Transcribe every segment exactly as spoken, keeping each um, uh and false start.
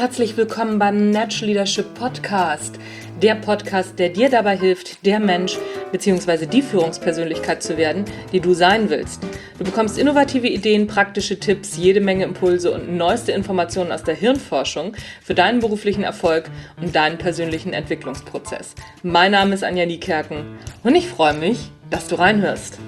herzlich willkommen beim Natural Leadership Podcast. Der Podcast, der dir dabei hilft, der Mensch bzw. die Führungspersönlichkeit zu werden, die du sein willst. Du bekommst innovative Ideen, praktische Tipps, jede Menge Impulse und neueste Informationen aus der Hirnforschung für deinen beruflichen Erfolg und deinen persönlichen Entwicklungsprozess. Mein Name ist Anja Niekerken und ich freue mich, dass du reinhörst.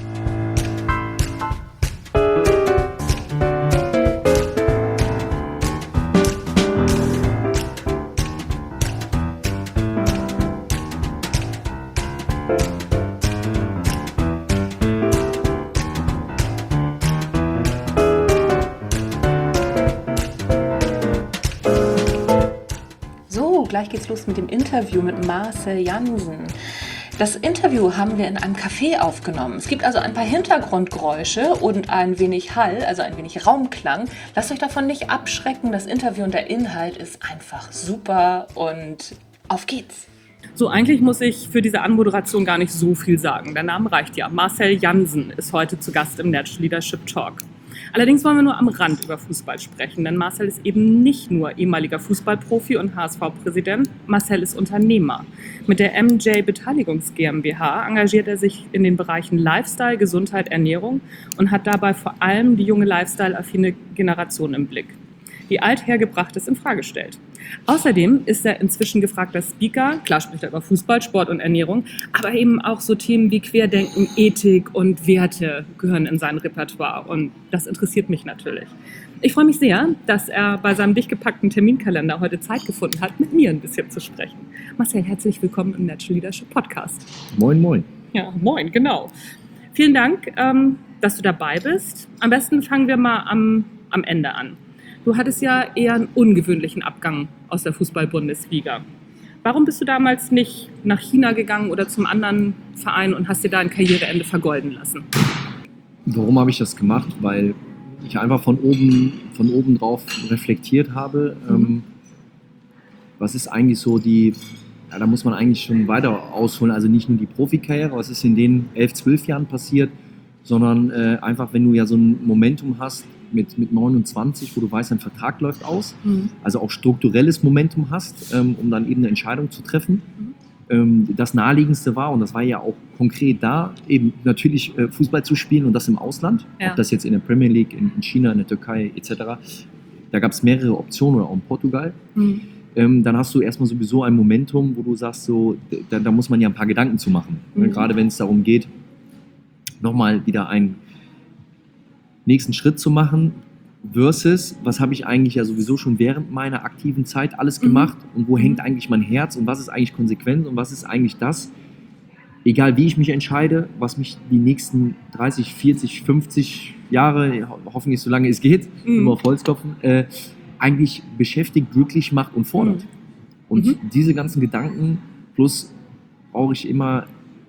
Gleich geht's los mit dem Interview mit Marcel Jansen. Das Interview haben wir in einem Café aufgenommen. Es gibt also ein paar Hintergrundgeräusche und ein wenig Hall, also ein wenig Raumklang. Lasst euch davon nicht abschrecken. Das Interview und der Inhalt ist einfach super und auf geht's. So, eigentlich muss ich für diese Anmoderation gar nicht so viel sagen. Der Name reicht ja. Marcel Jansen ist heute zu Gast im Natural Leadership Talk. Allerdings wollen wir nur am Rand über Fußball sprechen, denn Marcel ist eben nicht nur ehemaliger Fußballprofi und H S V-Präsident, Marcel ist Unternehmer. Mit der M J Beteiligungs GmbH engagiert er sich in den Bereichen Lifestyle, Gesundheit, Ernährung und hat dabei vor allem die junge Lifestyle-affine Generation im Blick, die Althergebrachtes in Frage stellt. Außerdem ist er inzwischen gefragter Speaker, klar spricht er über Fußball, Sport und Ernährung, aber eben auch so Themen wie Querdenken, Ethik und Werte gehören in sein Repertoire und das interessiert mich natürlich. Ich freue mich sehr, dass er bei seinem dicht gepackten Terminkalender heute Zeit gefunden hat, mit mir ein bisschen zu sprechen. Marcel, herzlich willkommen im Natural Leadership Podcast. Moin, moin. Ja, moin, genau. Vielen Dank, ähm, dass du dabei bist. Am besten fangen wir mal am, am Ende an. Du hattest ja eher einen ungewöhnlichen Abgang aus der Fußball-Bundesliga. Warum bist du damals nicht nach China gegangen oder zum anderen Verein und hast dir da ein Karriereende vergolden lassen? Warum habe ich das gemacht? Weil ich einfach von oben, von oben drauf reflektiert habe. Mhm. Ähm, was ist eigentlich so die, ja, da muss man eigentlich schon weiter ausholen, also nicht nur die Profikarriere, was ist in den elf, zwölf Jahren passiert, sondern äh, einfach, wenn du ja so ein Momentum hast, Mit, mit neunundzwanzig, wo du weißt, dein Vertrag läuft aus, mhm. also auch strukturelles Momentum hast, ähm, um dann eben eine Entscheidung zu treffen. Mhm. Ähm, das Naheliegendste war, und das war ja auch konkret da, eben natürlich äh, Fußball zu spielen und das im Ausland, ja. Ob das jetzt in der Premier League, in, in China, in der Türkei et cetera. Da gab es mehrere Optionen oder auch in Portugal. Mhm. Ähm, dann hast du erstmal sowieso ein Momentum, wo du sagst, so, da, da muss man ja ein paar Gedanken zu machen. Mhm. Gerade wenn es darum geht, nochmal wieder ein nächsten Schritt zu machen versus, was habe ich eigentlich ja sowieso schon während meiner aktiven Zeit alles gemacht mhm. und wo hängt eigentlich mein Herz und was ist eigentlich konsequent und was ist eigentlich das, egal wie ich mich entscheide, was mich die nächsten dreißig, vierzig, fünfzig Jahre, hoffentlich so lange es geht, mhm. immer auf Holz klopfen, äh, eigentlich beschäftigt, glücklich macht und fordert. Mhm. Und mhm. diese ganzen Gedanken, plus brauche ich immer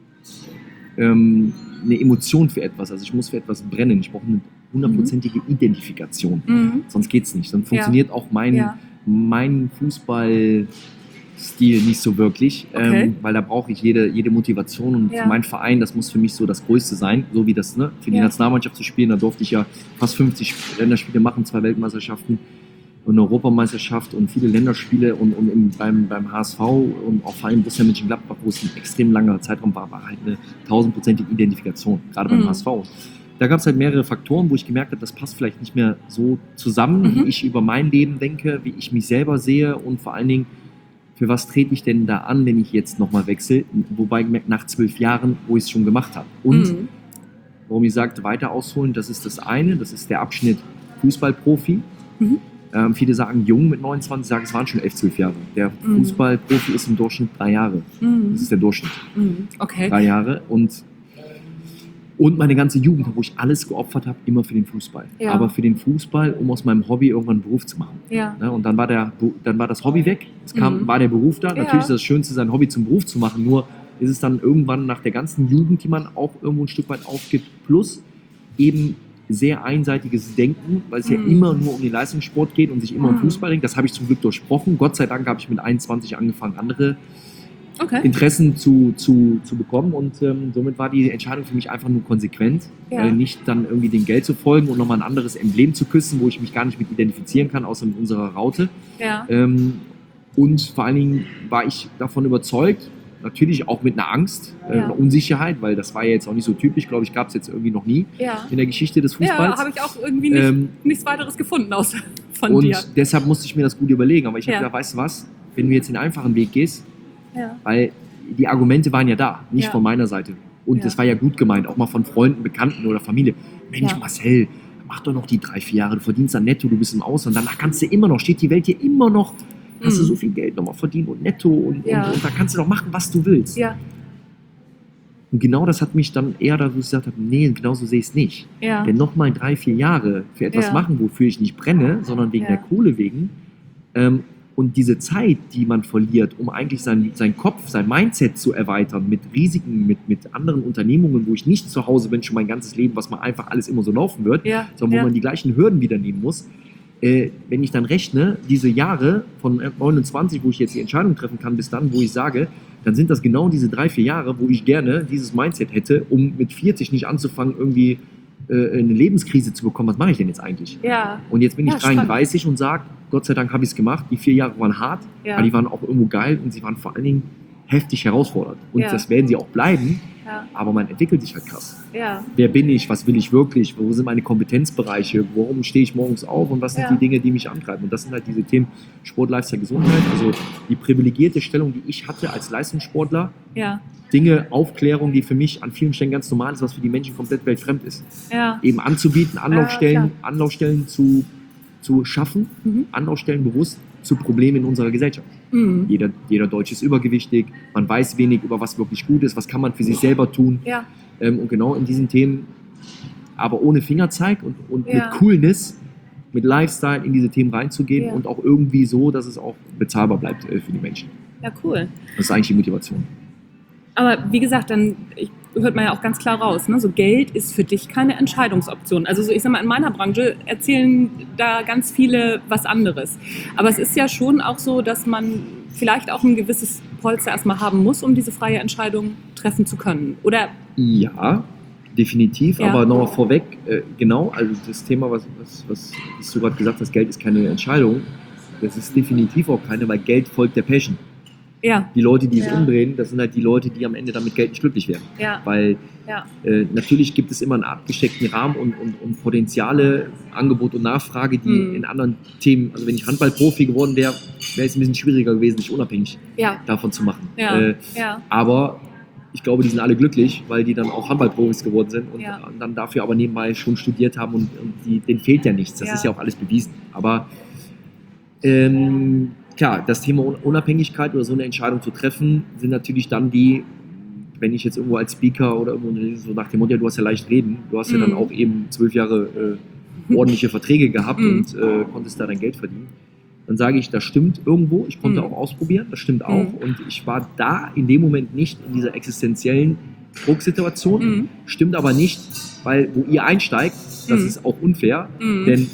ähm, eine Emotion für etwas, also ich muss für etwas brennen, ich brauche eine hundertprozentige Identifikation, mhm. sonst geht es nicht, dann funktioniert ja. auch mein, ja. mein Fußballstil nicht so wirklich, okay. ähm, weil da brauche ich jede, jede Motivation und ja. mein Verein, das muss für mich so das Größte sein, so wie das, ne, für die ja. Nationalmannschaft zu spielen, da durfte ich ja fast fünfzig Länderspiele machen, zwei Weltmeisterschaften und eine Europameisterschaft und viele Länderspiele und, und im, beim, beim H S V und auch vor allem Borussia Mönchengladbach, wo es ein extrem langer Zeitraum war, war halt eine tausendprozentige Identifikation, gerade beim mhm. H S V. Da gab es halt mehrere Faktoren, wo ich gemerkt habe, das passt vielleicht nicht mehr so zusammen, mhm. wie ich über mein Leben denke, wie ich mich selber sehe und vor allen Dingen, für was trete ich denn da an, wenn ich jetzt nochmal wechsle, wobei gemerkt nach zwölf Jahren, wo ich es schon gemacht habe. Und mhm. warum ich sagte, weiter ausholen, das ist das eine, das ist der Abschnitt Fußballprofi. Mhm. Ähm, viele sagen jung mit neunundzwanzig, sagen, es waren schon elf, zwölf Jahre. Der mhm. Fußballprofi ist im Durchschnitt drei Jahre. Mhm. Das ist der Durchschnitt. Mhm. Okay. Drei Jahre und Und meine ganze Jugend, wo ich alles geopfert habe, immer für den Fußball. Ja. Aber für den Fußball, um aus meinem Hobby irgendwann einen Beruf zu machen. Ja. Ja, und dann war, der, dann war das Hobby weg, es kam, mhm. war der Beruf da. Ja. Natürlich ist das Schönste, sein Hobby zum Beruf zu machen, nur ist es dann irgendwann nach der ganzen Jugend, die man auch irgendwo ein Stück weit aufgibt, plus eben sehr einseitiges Denken, weil es mhm. ja immer nur um den Leistungssport geht und sich immer mhm. um Fußball denkt. Das habe ich zum Glück durchbrochen. Gott sei Dank habe ich mit einundzwanzig angefangen, andere Okay. Interessen zu, zu, zu bekommen und ähm, somit war die Entscheidung für mich einfach nur konsequent, Ja. äh, nicht dann irgendwie dem Geld zu folgen und nochmal ein anderes Emblem zu küssen, wo ich mich gar nicht mit identifizieren kann, außer mit unserer Raute. Ja. Ähm, und vor allen Dingen war ich davon überzeugt, natürlich auch mit einer Angst, äh, Ja. einer Unsicherheit, weil das war ja jetzt auch nicht so typisch, glaube ich, gab es jetzt irgendwie noch nie Ja. in der Geschichte des Ja, Fußballs. habe ich auch irgendwie nicht, Ähm, nichts weiteres gefunden außer von und dir. deshalb musste ich mir das gut überlegen. Aber ich habe Ja. gedacht, weißt du was, wenn du jetzt den einfachen Weg gehst, Ja. weil die Argumente waren ja da, nicht Ja. von meiner Seite. Und Ja. das war ja gut gemeint, auch mal von Freunden, Bekannten oder Familie. Mensch, Ja. Marcel, mach doch noch die drei, vier Jahre, du verdienst dann netto, du bist im Ausland, danach kannst du immer noch, steht die Welt dir immer noch, kannst du Mhm. so viel Geld nochmal verdienen und netto und, Ja. und, und da kannst du doch machen, was du willst. Ja. Und genau das hat mich dann eher dazu gesagt, nee, genau so sehe ich es nicht. Ja. Denn nochmal drei, vier Jahre für etwas Ja. machen, wofür ich nicht brenne, sondern wegen Ja. der Kohle wegen. Ähm, und diese Zeit, die man verliert, um eigentlich sein, sein Kopf, sein Mindset zu erweitern mit Risiken, mit, mit anderen Unternehmungen, wo ich nicht zu Hause bin, schon mein ganzes Leben, was mal einfach alles immer so laufen wird, Ja. sondern Ja. wo man die gleichen Hürden wieder nehmen muss. Äh, wenn ich dann rechne, diese Jahre von neunundzwanzig, wo ich jetzt die Entscheidung treffen kann, bis dann, wo ich sage, dann sind das genau diese drei, vier Jahre, wo ich gerne dieses Mindset hätte, um mit vierzig nicht anzufangen, irgendwie äh, eine Lebenskrise zu bekommen. Was mache ich denn jetzt eigentlich? Ja. Und jetzt bin ich Ja, spannend. dreiunddreißig und sage, Gott sei Dank habe ich es gemacht. Die vier Jahre waren hart, Ja. aber die waren auch irgendwo geil und sie waren vor allen Dingen heftig herausfordernd. Und Ja. das werden sie auch bleiben, Ja. aber man entwickelt sich halt krass. Ja. Wer bin ich? Was will ich wirklich? Wo sind meine Kompetenzbereiche? Warum stehe ich morgens auf? Und was sind Ja. die Dinge, die mich antreiben? Und das sind halt diese Themen Sport, Lifestyle, Gesundheit. Also die privilegierte Stellung, die ich hatte als Leistungssportler. Ja. Dinge, Aufklärung, die für mich an vielen Stellen ganz normal ist, was für die Menschen komplett weltfremd ist. Ja. Eben anzubieten, Anlaufstellen, klar. Anlaufstellen zu, zu schaffen, Mhm. Anlaufstellen bewusst zu Problemen in unserer Gesellschaft. Mhm. Jeder, jeder Deutsche ist übergewichtig, man weiß wenig über was wirklich gut ist, was kann man für sich selber tun. Ja. Ähm, und genau in diesen Themen, aber ohne Fingerzeig und, und Ja. mit Coolness, mit Lifestyle in diese Themen reinzugehen Ja. und auch irgendwie so, dass es auch bezahlbar bleibt äh, für die Menschen. Ja, cool. Das ist eigentlich die Motivation. Aber wie gesagt, dann ich, hört man ja auch ganz klar raus, ne? So Geld ist für dich keine Entscheidungsoption. Also so, ich sag mal, in meiner Branche erzählen da ganz viele was anderes. Aber es ist ja schon auch so, dass man vielleicht auch ein gewisses Polster erstmal haben muss, um diese freie Entscheidung treffen zu können. Oder? Ja, definitiv, Ja. aber nochmal vorweg, äh, genau, also das Thema, was, was, was, was du gerade gesagt hast, Geld ist keine Entscheidung, das ist definitiv auch keine, weil Geld folgt der Passion. Ja. Die Leute, die es Ja. umdrehen, das sind halt die Leute, die am Ende damit Geld nicht glücklich werden. Ja. Weil Ja. äh, natürlich gibt es immer einen abgesteckten Rahmen und, und, und Potenziale, Angebot und Nachfrage, die Mhm. in anderen Themen, also wenn ich Handballprofi geworden wäre, wäre es ein bisschen schwieriger gewesen, sich unabhängig Ja. davon zu machen. Ja. Äh, Ja. aber ich glaube, die sind alle glücklich, weil die dann auch Handballprofis geworden sind und Ja. dann dafür aber nebenbei schon studiert haben und, und die, denen fehlt ja nichts. Das Ja. ist ja auch alles bewiesen. Aber ähm, klar, das Thema Unabhängigkeit oder so eine Entscheidung zu treffen, sind natürlich dann die, wenn ich jetzt irgendwo als Speaker oder irgendwo so nach dem Motto, ja, du hast ja leicht reden, du hast ja dann Mhm. auch eben zwölf Jahre äh, ordentliche Verträge gehabt Mhm. und äh, konntest da dein Geld verdienen. Dann sage ich, das stimmt irgendwo, ich konnte Mhm. auch ausprobieren, das stimmt auch. Mhm. Und ich war da in dem Moment nicht in dieser existenziellen Drucksituation, Mhm. stimmt aber nicht, weil wo ihr einsteigt, das Mhm. ist auch unfair, Mhm. denn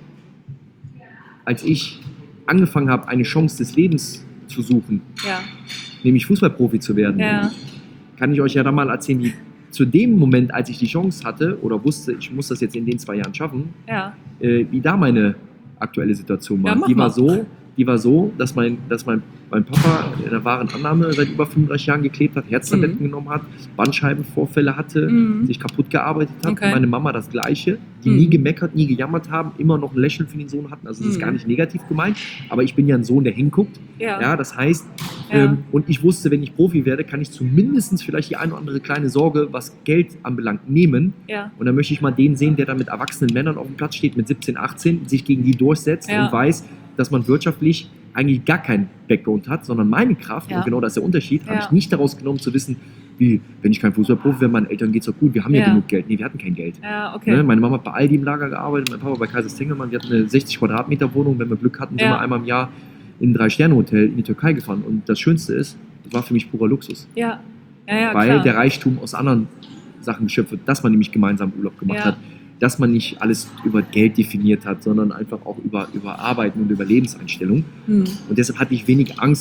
als ich angefangen habe, eine Chance des Lebens zu suchen, Ja. nämlich Fußballprofi zu werden, Ja. kann ich euch ja dann mal erzählen, wie zu dem Moment, als ich die Chance hatte oder wusste, ich muss das jetzt in den zwei Jahren schaffen, Ja. äh, wie da meine aktuelle Situation war. Ja, mach die war mal. so, die war so, dass mein, dass mein, mein Papa in der wahren Annahme seit über fünfunddreißig Jahren geklebt hat, Herztabletten Mhm. genommen hat, Bandscheibenvorfälle hatte, Mhm. sich kaputt gearbeitet hat. Okay. Meine Mama das Gleiche, die Mhm. nie gemeckert, nie gejammert haben, immer noch ein Lächeln für den Sohn hatten. Also das ist Mhm. gar nicht negativ gemeint, aber ich bin ja ein Sohn, der hinguckt. Ja. Ja, das heißt, Ja. ähm, und ich wusste, wenn ich Profi werde, kann ich zumindest vielleicht die eine oder andere kleine Sorge, was Geld anbelangt, nehmen. Ja. Und dann möchte ich mal den sehen, der da mit erwachsenen Männern auf dem Platz steht, mit siebzehn, achtzehn, sich gegen die durchsetzt Ja. und weiß, dass man wirtschaftlich eigentlich gar keinen Background hat, sondern meine Kraft, Ja. und genau das ist der Unterschied, Ja. habe ich nicht daraus genommen zu wissen, wie, wenn ich kein Fußballprofi wäre, meinen Eltern geht es doch gut, wir haben ja, Ja. genug Geld. Nee, wir hatten kein Geld. Ja, okay. Ne? Meine Mama hat bei Aldi im Lager gearbeitet, mein Papa bei Kaisers Tengelmann, wir hatten eine sechzig Quadratmeter Wohnung, wenn wir Glück hatten, sind Ja. wir einmal im Jahr in ein Drei-Sterne-Hotel in die Türkei gefahren. Und das Schönste ist, das war für mich purer Luxus. Ja. Ja, ja, weil klar. der Reichtum aus anderen Sachen geschöpft wird, dass man nämlich gemeinsam Urlaub gemacht Ja. hat, dass man nicht alles über Geld definiert hat, sondern einfach auch über, über Arbeiten und über Lebenseinstellung. Hm. Und deshalb hatte ich wenig Angst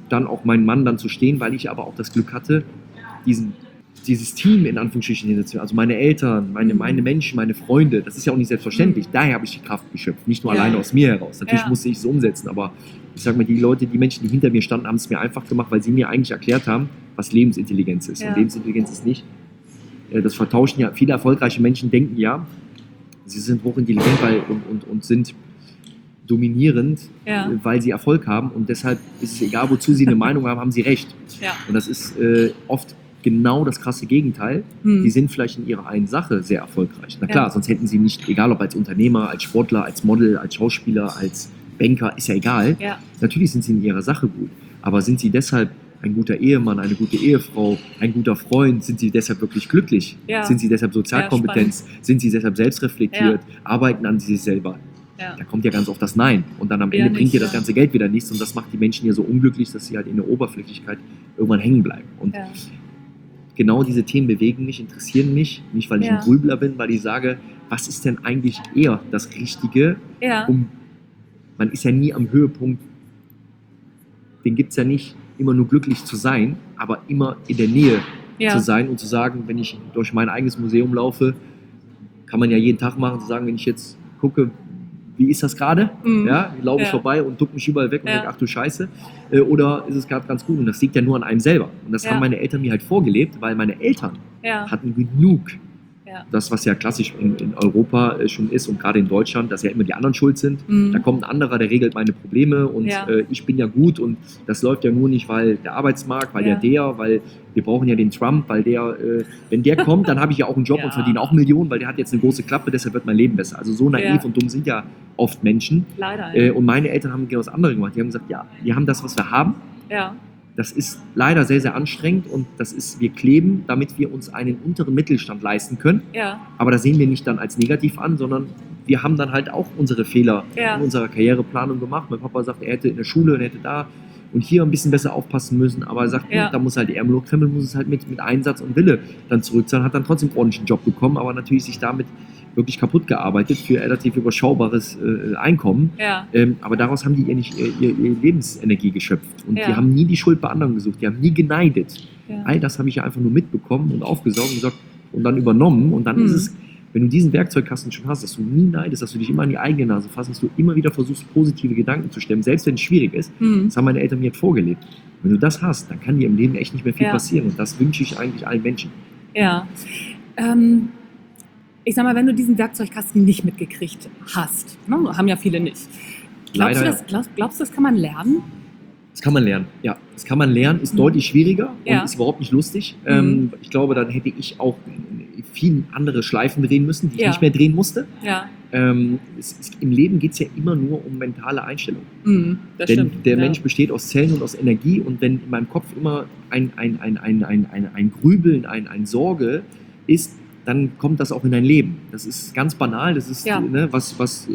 dann auch meinen Mann dann zu stehen, weil ich aber auch das Glück hatte, diesen, dieses Team in Anführungsstrichen hinzuziehen. Also meine Eltern, meine, meine Menschen, meine Freunde, das ist ja auch nicht selbstverständlich. Mhm. Daher habe ich die Kraft geschöpft, nicht nur ja. alleine aus mir heraus. Natürlich ja. musste ich es umsetzen, aber ich sage mal, die Leute, die Menschen, die hinter mir standen, haben es mir einfach gemacht, weil sie mir eigentlich erklärt haben, was Lebensintelligenz ist. Ja. Und Lebensintelligenz ist nicht, das vertauschen ja, viele erfolgreiche Menschen denken ja, sie sind hochintelligent weil, und, und, und sind dominierend, ja. weil sie Erfolg haben und deshalb ist es egal, wozu sie eine Meinung haben, haben sie recht. Ja. Und das ist äh, oft genau das krasse Gegenteil. Hm. Die sind vielleicht in ihrer einen Sache sehr erfolgreich. Na klar, ja. sonst hätten sie nicht, egal ob als Unternehmer, als Sportler, als Model, als Schauspieler, als Banker, ist ja egal. Ja. Natürlich sind sie in ihrer Sache gut, aber sind sie deshalb ein guter Ehemann, eine gute Ehefrau, ein guter Freund, sind sie deshalb wirklich glücklich? Ja. Sind sie deshalb sozialkompetent? Ja, sind sie deshalb selbstreflektiert? Ja. Arbeiten an sich selber? Ja. Da kommt ja ganz oft das Nein und dann am Ende ja, bringt dir das ganze Geld wieder nichts und das macht die Menschen ja so unglücklich, dass sie halt in der Oberflächlichkeit irgendwann hängen bleiben. Und ja. genau diese Themen bewegen mich, interessieren mich, nicht weil ich ja. ein Grübler bin, weil ich sage, was ist denn eigentlich eher das Richtige? Ja. Um, man ist ja nie am Höhepunkt, den gibt es ja nicht, immer nur glücklich zu sein, aber immer in der Nähe ja. zu sein und zu sagen, wenn ich durch mein eigenes Museum laufe, kann man ja jeden Tag machen, zu sagen, wenn ich jetzt gucke, wie ist das gerade? Mhm. Ja, laufe ich ja. vorbei und duck mich überall weg und ja. denke, ach du Scheiße. Oder ist es gerade ganz gut? Und das liegt ja nur an einem selber. Und das ja. haben meine Eltern mir halt vorgelebt, weil meine Eltern ja. hatten genug. Ja. Das, was ja klassisch in, in Europa äh, schon ist und gerade in Deutschland, dass ja immer die anderen schuld sind. Mhm. Da kommt ein anderer, der regelt meine Probleme und ja. äh, ich bin ja gut und das läuft ja nur nicht, weil der Arbeitsmarkt, weil ja, ja der, weil wir brauchen ja den Trump, weil der, äh, wenn der kommt, dann habe ich ja auch einen Job ja. und verdiene auch Millionen, weil der hat jetzt eine große Klappe, deshalb wird mein Leben besser. Also so naiv ja. und dumm sind ja oft Menschen. Leider. Ja. Äh, und meine Eltern haben genau das andere gemacht. Die haben gesagt, ja, wir haben das, was wir haben. Ja. Das ist leider sehr, sehr anstrengend und das ist, wir kleben, damit wir uns einen unteren Mittelstand leisten können. Ja. Aber das sehen wir nicht dann als negativ an, sondern wir haben dann halt auch unsere Fehler ja. in unserer Karriereplanung gemacht. Mein Papa sagt, er hätte in der Schule, er hätte da und hier ein bisschen besser aufpassen müssen, aber er sagt, ja. da muss halt die Ärmel hochkrempeln, muss es halt mit, mit Einsatz und Wille dann zurückzahlen, hat dann trotzdem einen ordentlichen Job bekommen, aber natürlich sich damit wirklich kaputt gearbeitet für relativ überschaubares äh, Einkommen. Ja. Ähm, aber daraus haben die ihr nicht ihr, ihr, ihr Lebensenergie geschöpft. Und ja. die haben nie die Schuld bei anderen gesucht, die haben nie geneidet. Ja. All das habe ich ja einfach nur mitbekommen und aufgesaugt und, gesagt, und dann übernommen. Und dann mhm. ist es, wenn du diesen Werkzeugkasten schon hast, dass du nie neidest, dass du dich immer an die eigene Nase fasst, dass du immer wieder versuchst, positive Gedanken zu stemmen, selbst wenn es schwierig ist. Mhm. Das haben meine Eltern mir jetzt vorgelebt. Wenn du das hast, dann kann dir im Leben echt nicht mehr viel ja. passieren. Und das wünsche ich eigentlich allen Menschen. Ja, ähm... Ich sag mal, wenn du diesen Werkzeugkasten nicht mitgekriegt hast, ne, haben ja viele nicht. Glaubst, Leider, du, das, glaubst, glaubst du, das kann man lernen? Das kann man lernen, ja. Das kann man lernen, ist mhm. deutlich schwieriger ja. und ist überhaupt nicht lustig. Mhm. Ähm, ich glaube, dann hätte ich auch viele andere Schleifen drehen müssen, die ich ja. nicht mehr drehen musste. Ja. Ähm, es, es, Im Leben geht es ja immer nur um mentale Einstellung. Mhm, das Denn stimmt. der ja. Mensch besteht aus Zellen und aus Energie und wenn in meinem Kopf immer ein, ein, ein, ein, ein, ein, ein Grübeln, ein, ein Sorge ist, dann kommt das auch in dein Leben. Das ist ganz banal, das ist ja. ne, was, was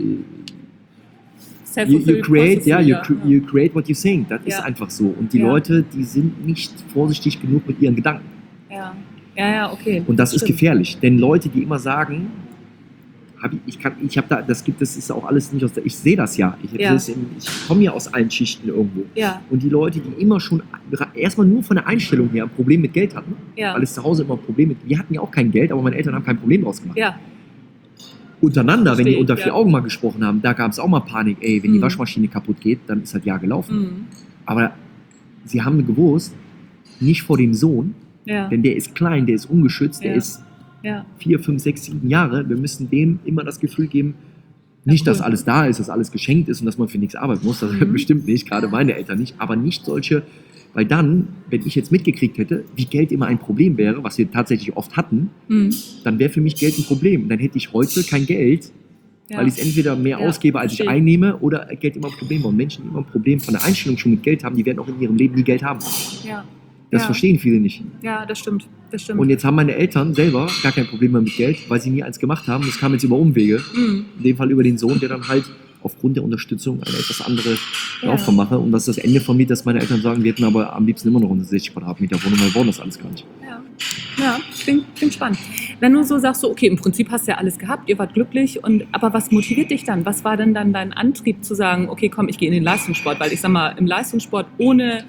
you, you create, ja, you, you create what you think. Das ja. ist einfach so. Und die ja. Leute, die sind nicht vorsichtig genug mit ihren Gedanken. Ja, ja, ja okay. Und das, das ist stimmt. gefährlich, denn Leute, die immer sagen, hab ich, ich kann, ich habe da, das gibt, das ist auch alles nicht aus der, ich sehe das ja. Ich, ja. ich komme ja aus allen Schichten irgendwo. Ja. Und die Leute, die immer schon erstmal nur von der Einstellung her ein Problem mit Geld hatten, ja. weil es zu Hause immer ein Problem mit, wir hatten ja auch kein Geld, aber meine Eltern haben kein Problem draus gemacht. Ja. Untereinander, Verstehe, wenn die unter vier ja. Augen mal gesprochen haben, da gab es auch mal Panik, ey, wenn mhm. die Waschmaschine kaputt geht, dann ist halt ja gelaufen. Mhm. Aber sie haben gewusst, nicht vor dem Sohn, ja. denn der ist klein, der ist ungeschützt, ja. der ist Ja. vier, fünf, sechs, sieben Jahre. Wir müssen dem immer das Gefühl geben, nicht, dass alles da ist, dass alles geschenkt ist und dass man für nichts arbeiten muss. Das mhm. bestimmt nicht, gerade meine Eltern nicht. Aber nicht solche, weil dann, wenn ich jetzt mitgekriegt hätte, wie Geld immer ein Problem wäre, was wir tatsächlich oft hatten, mhm. dann wäre für mich Geld ein Problem. Dann hätte ich heute kein Geld, ja. weil ich es entweder mehr ja, ausgebe, als verstehe. ich einnehme, oder Geld immer ein Problem war. Und Menschen, die immer ein Problem von der Einstellung schon mit Geld haben, die werden auch in ihrem Leben nie Geld haben. Ja. Das ja. verstehen viele nicht. Ja, das stimmt. das stimmt. Und jetzt haben meine Eltern selber gar kein Problem mehr mit Geld, weil sie nie eins gemacht haben. Das kam jetzt über Umwege. Mhm. In dem Fall über den Sohn, der dann halt aufgrund der Unterstützung eine etwas andere ja. Laufform mache. Und das ist das Ende von mir, dass meine Eltern sagen, wir hätten aber am liebsten immer noch eine sechzig Quadratmeter Wohnung, weil wir wollen das alles gar nicht. Ja, ja klingt, klingt spannend. Wenn du so sagst, so, okay, im Prinzip hast du ja alles gehabt, ihr wart glücklich, und aber was motiviert dich dann? Was war denn dann dein Antrieb zu sagen, okay, komm, ich gehe in den Leistungssport? Weil ich sag mal, im Leistungssport ohne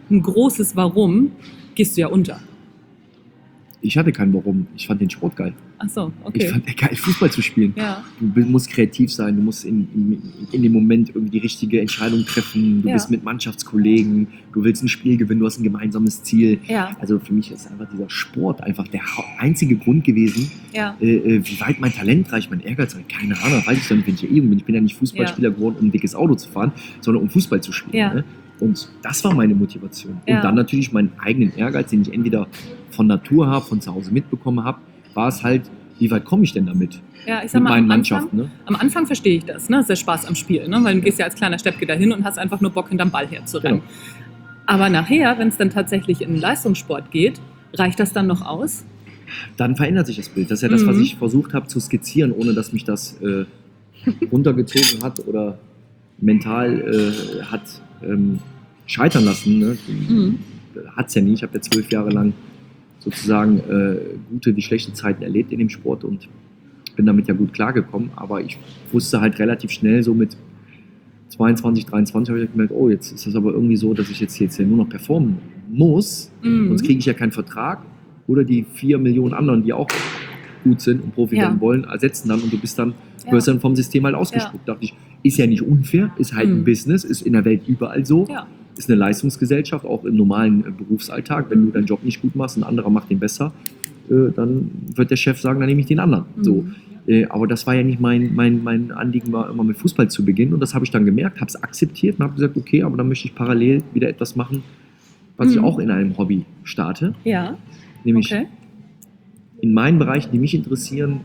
ein großes Warum, gehst du ja unter. Ich hatte kein Warum. Ich fand den Sport geil. Ach so, okay. Ich fand es geil, Fußball zu spielen. Ja. Du musst kreativ sein, du musst in, in, in dem Moment irgendwie die richtige Entscheidung treffen. Du Ja. bist mit Mannschaftskollegen, du willst ein Spiel gewinnen, du hast ein gemeinsames Ziel. Ja. Also für mich ist einfach dieser Sport einfach der hau- einzige Grund gewesen, Ja. äh, äh, wie weit mein Talent reicht, mein Ehrgeiz reicht. Keine Ahnung, weiß ich doch nicht, wenn ich ja jung bin. Ich bin ja nicht Fußballspieler geworden, um ein dickes Auto zu fahren, sondern um Fußball zu spielen. Ja. Ne? Und das war meine Motivation. Ja. Und dann natürlich meinen eigenen Ehrgeiz, den ich entweder von Natur habe, von zu Hause mitbekommen habe, war es halt, wie weit komme ich denn damit? Ja, ich sag Mit mal, meinen am Anfang, Mannschaften. Ne? am Anfang verstehe ich das, ne? Das ist der Spaß am Spiel, ne? Weil du gehst ja als kleiner Steppke dahin und hast einfach nur Bock, hinterm Ball herzurennen. Genau. Aber nachher, wenn es dann tatsächlich in den Leistungssport geht, reicht das dann noch aus? Dann verändert sich das Bild. Das ist ja das, Mhm. was ich versucht habe zu skizzieren, ohne dass mich das äh, runtergezogen hat oder mental äh, hat ähm, scheitern lassen. Ne? Mhm. Hat es ja nie. Ich habe ja zwölf Jahre lang sozusagen äh, gute wie schlechte Zeiten erlebt in dem Sport und bin damit ja gut klargekommen. Aber ich wusste halt relativ schnell, so mit zweiundzwanzig, dreiundzwanzig habe ich gemerkt, oh, jetzt ist das aber irgendwie so, dass ich jetzt, jetzt hier nur noch performen muss. Mhm. Sonst kriege ich ja keinen Vertrag. Oder die vier Millionen anderen, die auch gut sind und Profi Ja. werden wollen, ersetzen dann und du bist dann, Ja. wirst dann vom System halt ausgespuckt. Dachte ich, ist ja nicht unfair, ist halt ein Mhm. Business, ist in der Welt überall so. Ja. Ist eine Leistungsgesellschaft, auch im normalen äh, Berufsalltag. Wenn du deinen Job nicht gut machst, ein anderer macht den besser, äh, dann wird der Chef sagen, dann nehme ich den anderen. Mhm. So. Äh, aber das war ja nicht mein, mein, mein Anliegen, war immer mit Fußball zu beginnen. Und das habe ich dann gemerkt, habe es akzeptiert und habe gesagt, okay, aber dann möchte ich parallel wieder etwas machen, was ich Mhm. auch in einem Hobby starte. Ja, Nämlich okay. in meinen Bereichen, die mich interessieren,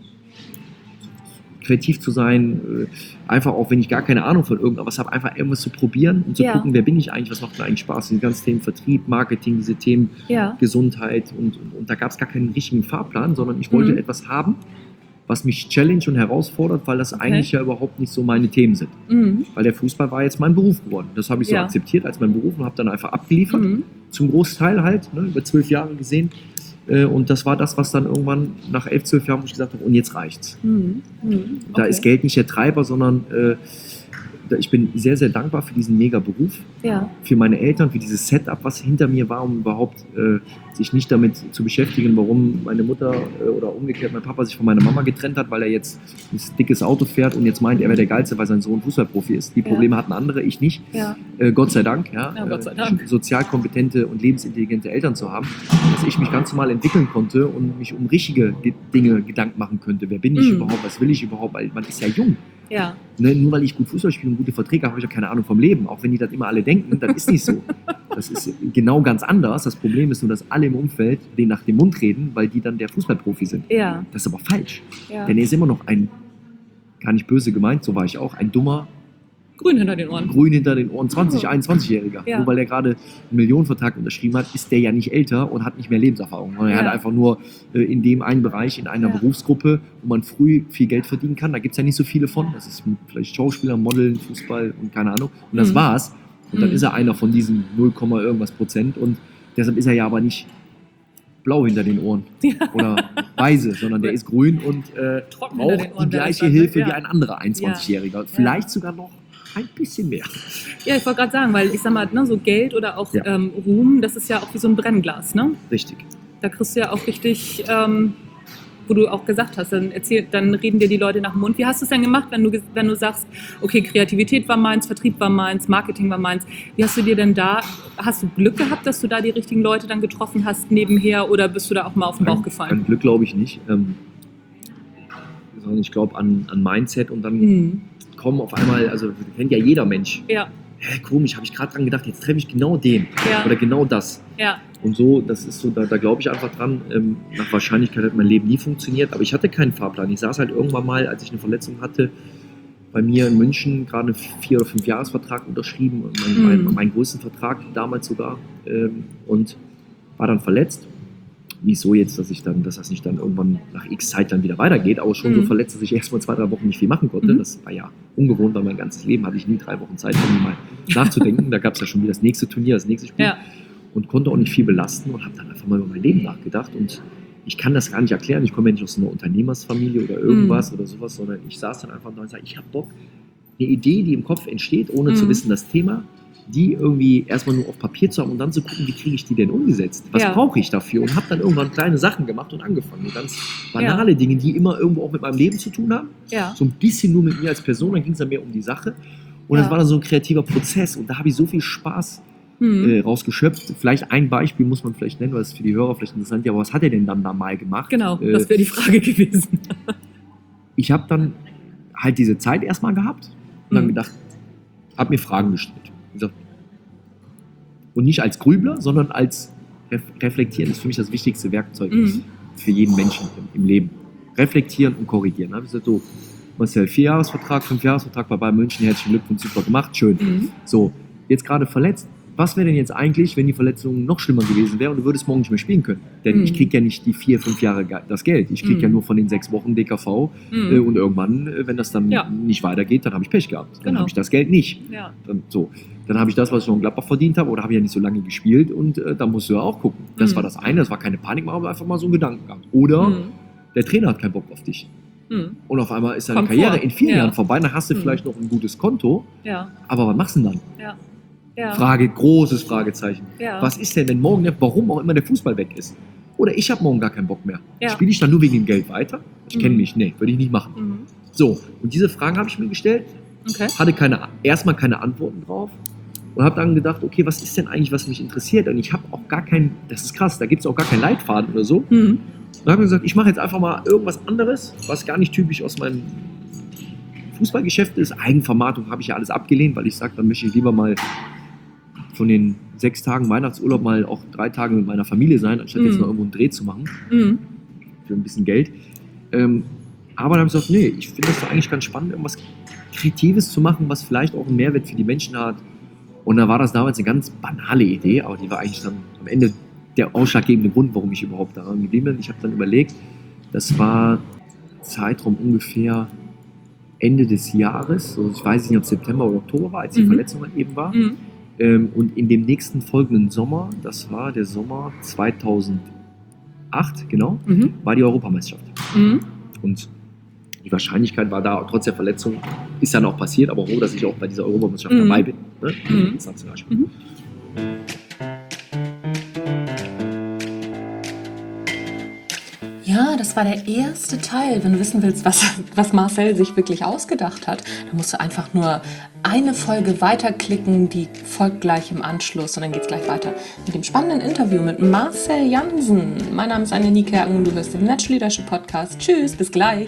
kreativ zu sein, äh, einfach auch, wenn ich gar keine Ahnung von irgendwas habe, einfach irgendwas zu probieren und zu Ja. gucken, wer bin ich eigentlich, was macht mir eigentlich Spaß, diese ganzen Themen Vertrieb, Marketing, diese Themen Ja. Gesundheit und, und, und da gab es gar keinen richtigen Fahrplan, sondern ich wollte Mhm. etwas haben, was mich challenge und herausfordert, weil das eigentlich ja überhaupt nicht so meine Themen sind. Mhm. Weil der Fußball war jetzt mein Beruf geworden. Das habe ich so Ja. akzeptiert als mein Beruf und habe dann einfach abgeliefert, Mhm. zum Großteil halt, ne, über zwölf Jahre gesehen. Äh, Und das war das, was dann irgendwann nach elf, zwölf Jahren, wo ich gesagt habe, und jetzt reicht's. Mhm. Mhm. Da Okay. ist Geld nicht der Treiber, sondern äh, da- ich bin sehr, sehr dankbar für diesen mega Beruf, Ja. für meine Eltern, für dieses Setup, was hinter mir war, um überhaupt äh, sich nicht damit zu beschäftigen, warum meine Mutter äh, oder umgekehrt mein Papa sich von meiner Mama getrennt hat, weil er jetzt ein dickes Auto fährt und jetzt meint, er wäre der Geilste, weil sein Sohn Fußballprofi ist. Die Ja. Probleme hatten andere, ich nicht. Ja. Äh, Gott sei Dank, ja, Ja, Gott sei äh, Dank. sozial kompetente und lebensintelligente Eltern zu haben, dass ich mich ganz normal entwickeln konnte und mich um richtige Ge- Dinge Gedanken machen könnte. Wer bin ich Mhm. überhaupt? Was will ich überhaupt? Weil man ist ja jung. Ja. Ne? Nur weil ich gut Fußball spiele und gute Verträge habe, habe ich ja keine Ahnung vom Leben. Auch wenn die das immer alle denken, das ist nicht so. Das ist genau ganz anders. Das Problem ist nur, dass alle im Umfeld den nach dem Mund reden, weil die dann der Fußballprofi sind. Ja. Das ist aber falsch. Ja. Denn er ist immer noch ein, gar nicht böse gemeint, so war ich auch, ein dummer, Grün hinter den Ohren. grün hinter den Ohren zwanzig, einundzwanzigjähriger. Ja. Nur weil er gerade einen Millionenvertrag unterschrieben hat, ist der ja nicht älter und hat nicht mehr Lebenserfahrung. Er Ja. hat einfach nur äh, in dem einen Bereich, in einer Ja. Berufsgruppe, wo man früh viel Geld verdienen kann. Da gibt es ja nicht so viele von. Das ist vielleicht Schauspieler, Modeln, Fußball und keine Ahnung. Und das Mhm. war's. Und dann Mhm. ist er einer von diesen null, irgendwas Prozent. Und deshalb ist er ja aber nicht blau hinter den Ohren Ja. oder weiße, sondern der ist grün und äh, Trocken hinter den braucht die Ohren, der ist gleiche dann, Hilfe ja. wie ein anderer einundzwanzigjähriger. Vielleicht sogar noch ein bisschen mehr. Ja, ich wollte gerade sagen, weil ich sag mal, ne, so Geld oder auch Ja. ähm, Ruhm, das ist ja auch wie so ein Brennglas, ne? Richtig. Da kriegst du ja auch richtig, ähm, wo du auch gesagt hast, dann, erzähl, dann reden dir die Leute nach dem Mund. Wie hast du es denn gemacht, wenn du, ge- wenn du sagst, okay, Kreativität war meins, Vertrieb war meins, Marketing war meins. Wie hast du dir denn da, hast du Glück gehabt, dass du da die richtigen Leute dann getroffen hast nebenher oder bist du da auch mal auf den Bauch An gefallen? Glück glaube ich nicht. Ähm, sondern ich glaube an, an Mindset und dann Mhm. kommen auf einmal, also kennt ja jeder Mensch. Ja, Hä, komisch, habe ich gerade dran gedacht, jetzt treffe ich genau den ja, oder genau das. ja, Und so, das ist so, da, da glaube ich einfach dran. Ähm, nach Wahrscheinlichkeit hat mein Leben nie funktioniert, aber ich hatte keinen Fahrplan. Ich saß halt irgendwann mal, als ich eine Verletzung hatte, bei mir in München, gerade einen vier- oder fünf Jahresvertrag unterschrieben, mein, Mhm. mein, meinen größten Vertrag damals sogar, ähm, und war dann verletzt. Nicht so jetzt, dass ich dann, dass das nicht dann irgendwann nach X Zeit dann wieder weitergeht, aber schon Mhm. so verletzt, dass ich erst mal zwei, drei Wochen nicht viel machen konnte. Mhm. Das war ja ungewohnt, weil mein ganzes Leben hatte ich nie drei Wochen Zeit, um mal nachzudenken. Da gab es ja schon wieder das nächste Turnier, das nächste Spiel. ja, Und konnte auch nicht viel belasten und habe dann einfach mal über mein Leben nachgedacht. Und ich kann das gar nicht erklären. Ich komme ja nicht aus einer Unternehmersfamilie oder irgendwas Mhm. oder sowas, sondern ich saß dann einfach da und sagte, ich habe Bock, eine Idee, die im Kopf entsteht, ohne Mhm. zu wissen, das Thema, die irgendwie erstmal nur auf Papier zu haben und dann zu gucken, wie kriege ich die denn umgesetzt? Was Ja. brauche ich dafür? Und habe dann irgendwann kleine Sachen gemacht und angefangen. So ganz banale Ja. Dinge, die immer irgendwo auch mit meinem Leben zu tun haben. Ja. So ein bisschen nur mit mir als Person, dann ging es dann mehr um die Sache. Und das Ja. war dann so ein kreativer Prozess und da habe ich so viel Spaß Mhm. äh, rausgeschöpft. Vielleicht ein Beispiel muss man vielleicht nennen, weil es für die Hörer vielleicht interessant ist. Ja, aber was hat er denn dann da mal gemacht? Genau, Äh, das wäre die Frage gewesen. ich habe dann halt diese Zeit erstmal gehabt und dann Mhm. gedacht, habe mir Fragen gestellt. Und gesagt, und nicht als Grübler, sondern als Ref Reflektieren ist für mich das wichtigste Werkzeug Mhm. für jeden Menschen im, im Leben. Reflektieren und korrigieren. Da habe ich gesagt, so, Marcel, Vierjahresvertrag, Fünfjahresvertrag bei Bayern München, herzlichen Glückwunsch, super gemacht, schön. Mhm. So, jetzt gerade verletzt. Was wäre denn jetzt eigentlich, wenn die Verletzung noch schlimmer gewesen wäre und du würdest morgen nicht mehr spielen können? Denn Mhm. ich kriege ja nicht die vier, fünf Jahre ge- das Geld. Ich kriege Mhm. ja nur von den sechs Wochen D K V Mhm. äh, und irgendwann, äh, wenn das dann Ja. nicht weitergeht, dann habe ich Pech gehabt. Dann Genau. habe ich das Geld nicht. Ja. Dann, so. Dann habe ich das, was ich noch in Gladbach verdient habe, oder habe ich ja nicht so lange gespielt und äh, da musst du ja auch gucken. Das Mhm. war das eine, das war keine Panik, aber einfach mal so ein Gedanken gehabt. Oder Mhm. der Trainer hat keinen Bock auf dich. Mhm. Und auf einmal ist deine Kommt Karriere vor. in vier Ja. Jahren vorbei, dann hast du Mhm. vielleicht noch ein gutes Konto, Ja. aber was machst du denn dann? Ja. Ja. Frage, großes Fragezeichen. Ja. Was ist denn, wenn morgen, der, warum auch immer der Fußball weg ist? Oder ich habe morgen gar keinen Bock mehr. Ja. Spiele ich dann nur wegen dem Geld weiter? Ich kenne Mhm. mich, nee, würde ich nicht machen. Mhm. So, und diese Fragen habe ich mir gestellt, Okay. hatte keine, erstmal keine Antworten drauf und habe dann gedacht, okay, was ist denn eigentlich, was mich interessiert? Und ich habe auch gar keinen, das ist krass, da gibt es auch gar keinen Leitfaden oder so. Mhm. Dann habe ich gesagt, ich mache jetzt einfach mal irgendwas anderes, was gar nicht typisch aus meinem Fußballgeschäft ist. Eigenvermarktung habe ich ja alles abgelehnt, weil ich sage, dann möchte ich lieber mal von den sechs Tagen Weihnachtsurlaub mal auch drei Tage mit meiner Familie sein, anstatt Mhm. jetzt noch irgendwo einen Dreh zu machen Mhm. für ein bisschen Geld. Ähm, aber dann habe ich gesagt, nee, ich finde das doch eigentlich ganz spannend, irgendwas Kreatives zu machen, was vielleicht auch einen Mehrwert für die Menschen hat. Und da war das damals eine ganz banale Idee, aber die war eigentlich dann am Ende der ausschlaggebende Grund, warum ich überhaupt daran geblieben bin. Ich habe dann überlegt, das war Zeitraum ungefähr Ende des Jahres, so ich weiß nicht, ob es September oder Oktober war, als die Mhm. Verletzung dann eben war. Mhm. Ähm, und in dem nächsten folgenden Sommer, das war der Sommer zweitausendacht, genau, Mhm. war die Europameisterschaft. Mhm. Und die Wahrscheinlichkeit war da, trotz der Verletzung, ist dann auch passiert, aber froh, dass ich auch bei dieser Europameisterschaft Mhm. dabei bin. Ne? Mhm. Als Nationalspieler. Mhm. Ja, das war der erste Teil. Wenn du wissen willst, was, was Marcel sich wirklich ausgedacht hat, dann musst du einfach nur eine Folge weiterklicken, die folgt gleich im Anschluss und dann geht's gleich weiter mit dem spannenden Interview mit Marcel Jansen. Mein Name ist Anja Niekerken und du hörst den Natural Leadership Podcast. Tschüss, bis gleich.